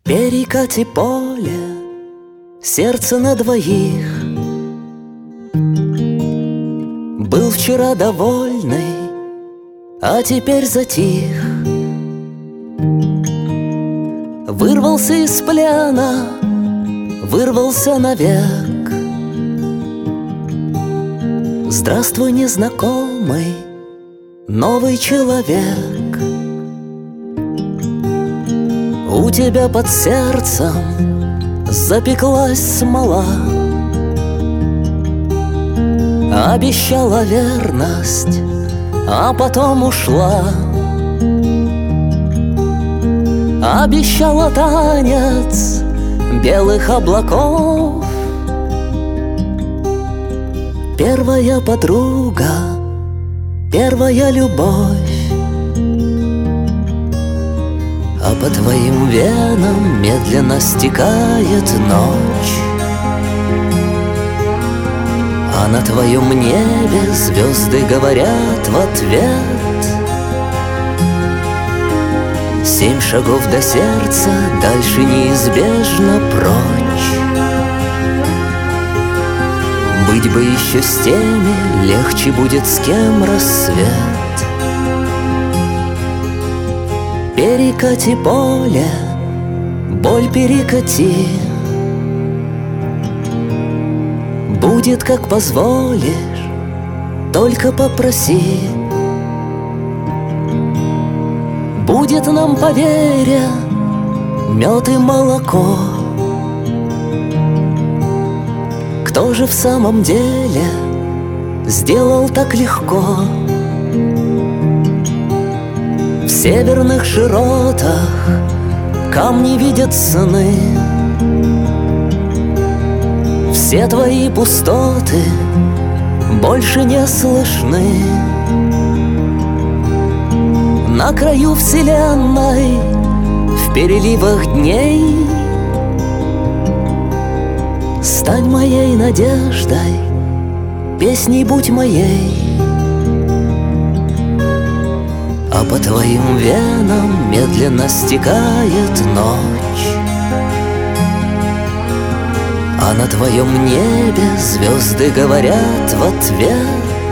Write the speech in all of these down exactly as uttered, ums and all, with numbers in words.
Перекати поле, сердце на двоих. Был вчера довольный, а теперь затих. Вырвался из плена, вырвался навек. Здравствуй, незнакомый, новый человек. У тебя под сердцем запеклась смола, обещала верность, а потом ушла. Обещала танец белых облаков. Первая подруга, первая любовь. А по твоим венам медленно стекает ночь. А на твоем небе звезды говорят в ответ: семь шагов до сердца, дальше неизбежно прочь. Быть бы еще с теми, легче будет с кем рассвет. Перекати поле, боль перекати. Будет, как позволишь, только попроси. Будет нам, поверя, мед и молоко. Кто же в самом деле сделал так легко? В северных широтах камни видят сны. Все твои пустоты больше не слышны. На краю вселенной, в переливах дней, стань моей надеждой, песней будь моей. А по твоим венам медленно стекает ночь. А на твоем небе звезды говорят в ответ: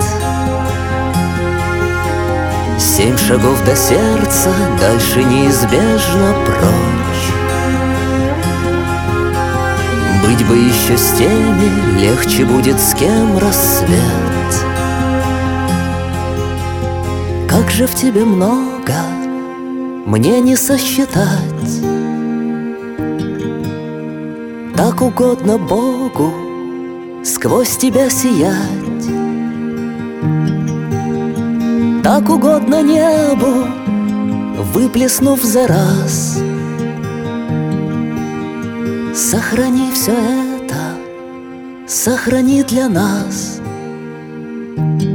семь шагов до сердца, дальше неизбежно прочь. Быть бы еще с теми, легче будет с кем рассвет. Как же в тебе много, мне не сосчитать. Так угодно Богу сквозь тебя сиять. Так угодно небу, выплеснув за раз. Сохрани все это, сохрани для нас.